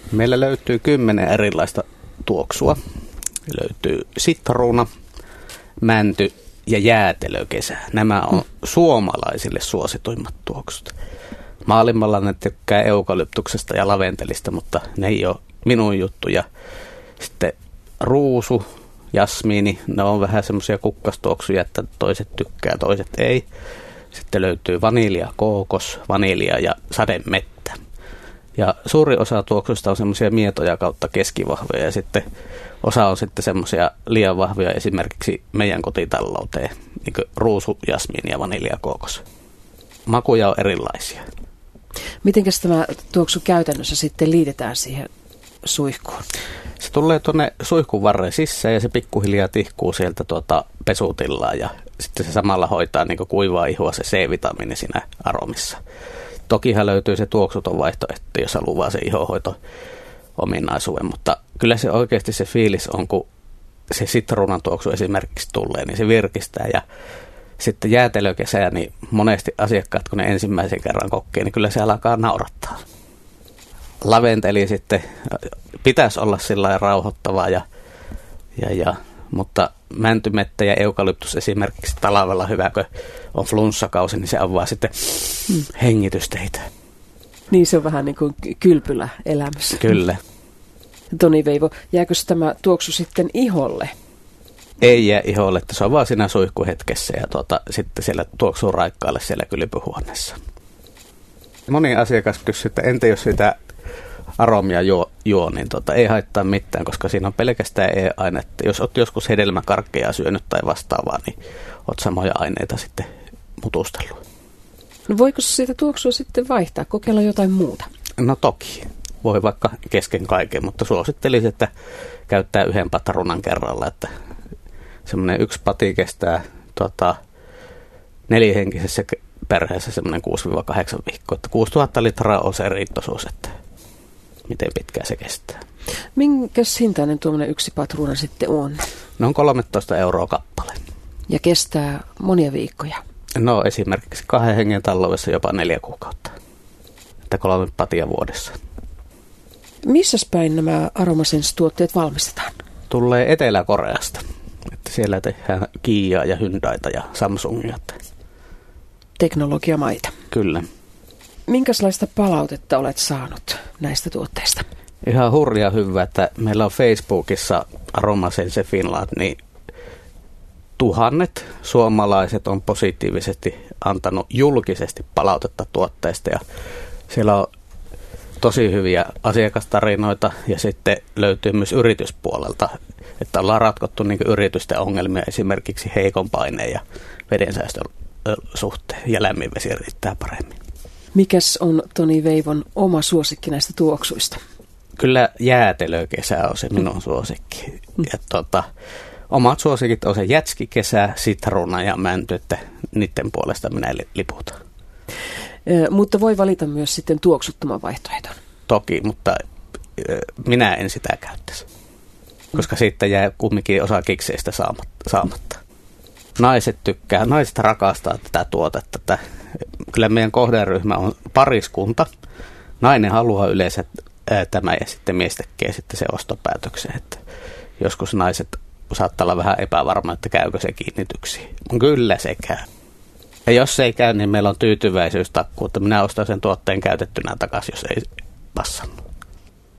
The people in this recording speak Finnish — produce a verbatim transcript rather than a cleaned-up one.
Meillä löytyy kymmenen erilaista tuoksua. Löytyy sitruuna, mänty ja jäätelökesä. Nämä on suomalaisille suosituimmat tuoksut. Maailmalla ne tykkää eukalyptuksesta ja laventelista, mutta ne ei ole minun juttuja. Sitten ruusu, jasmiini, ne on vähän semmoisia kukkastuoksuja, että toiset tykkää, toiset ei. Sitten löytyy vanilja, kookos, vanilja ja sademettä. Ja suuri osa tuoksuista on semmoisia mietoja kautta keskivahvoja ja sitten osa on sitten semmoisia liian vahvoja esimerkiksi meidän kotitalouteen, niin kuin ruusu, jasmiini ja vanilja, kookos. Makuja on erilaisia. Mitenkäs tämä tuoksu käytännössä sitten liitetään siihen suihkuun? Se tulee tuonne suihkun varren sisään ja se pikkuhiljaa tihkuu sieltä tuota pesutillaan ja sitten se samalla hoitaa niin kuin kuivaa ihua se C-vitamiini siinä aromissa. Tokihan löytyy se tuoksuton vaihtoehto, jos haluaa vaan se ihohoito-ominaisuuden, mutta kyllä se oikeasti se fiilis on, kun se sitruunan tuoksu esimerkiksi tulee, niin se virkistää ja sitten jäätelökesä, niin monesti asiakkaat, kun ne ensimmäisen kerran kokee, niin kyllä se alkaa naurattaa. Laventeli sitten pitäisi olla sillä lailla rauhoittavaa, ja, ja, ja, mutta mäntymettä ja eukalyptus esimerkiksi talvella hyvä, kun on flunssakausi, niin se avaa sitten hmm. hengitysteitä. Niin se on vähän niin kuin kylpylä elämässä. Kyllä. Toni Veivo, jääkö tämä tuoksu sitten iholle? Ei jää iholle, että se on vaan siinä suihkuhetkessä ja tuota, sitten siellä tuoksuu raikkaalle siellä kylpyhuoneessa. Moni asiakas kysyy, että entä jos sitä aromia juo, juo niin tuota, ei haittaa mitään, koska siinä on pelkästään E-ainetta. Jos olet joskus hedelmäkarkkeja syönyt tai vastaavaa, niin olet samoja aineita sitten mutustellut. No voiko siitä tuoksua sitten vaihtaa, kokeilla jotain muuta? No toki. Voi vaikka kesken kaiken, mutta suosittelisin, että käyttää yhden patruunan kerralla, että semmoinen yksi pati kestää tota, nelihenkisessä perheessä semmoinen kuusi kahdeksan viikkoa. Että kuusituhatta litraa on se riittoisuus, että miten pitkään se kestää. Minkäs hintainen tuommoinen yksi patruuna sitten on? Ne on kolmetoista euroa kappale. Ja kestää monia viikkoja? No esimerkiksi kahden hengen taloudessa jopa neljä kuukautta. Että kolme patia vuodessa. Missäs päin nämä Aromasense-tuotteet valmistetaan? Tulee Etelä-Koreasta. Että siellä tehdään Kiaa ja Hyundaita ja Samsungia. Teknologiamaita. Kyllä. Minkälaista palautetta olet saanut näistä tuotteista? Ihan hurja hyvä, että meillä on Facebookissa Aromasense Finland, niin tuhannet suomalaiset on positiivisesti antanut julkisesti palautetta tuotteista ja siellä on tosi hyviä asiakastarinoita ja sitten löytyy myös yrityspuolelta, että ollaan ratkottu niin kuin yritysten ongelmia esimerkiksi heikon paineen ja vedensäästön suhteen ja lämmin vesi riittää paremmin. Mikäs on Toni Veivon oma suosikki näistä tuoksuista? Kyllä jäätelökesä on se minun suosikki. Ja tuota, omat suosikit on se jätskikesä, sitruuna ja mänty, että niiden puolesta minä liputan. Ö, mutta voi valita myös sitten tuoksuttoman vaihtoehdon. Toki, mutta ö, minä en sitä käyttäisi, koska siitä jää kumminkin osa kikseistä saamatta. Naiset tykkää, naiset rakastaa tätä tuotetta. Tätä. Kyllä meidän kohderyhmä on pariskunta. Nainen haluaa yleensä ää, tämä ja sitten mies tekee sitten se ostopäätöksen. Että joskus naiset saattaa olla vähän epävarma, että käykö se kiinnityksiin. Kyllä se käy. Ja jos se ei käy, niin meillä on tyytyväisyystakku, että minä ostan sen tuotteen käytettynä takaisin, jos ei passannut.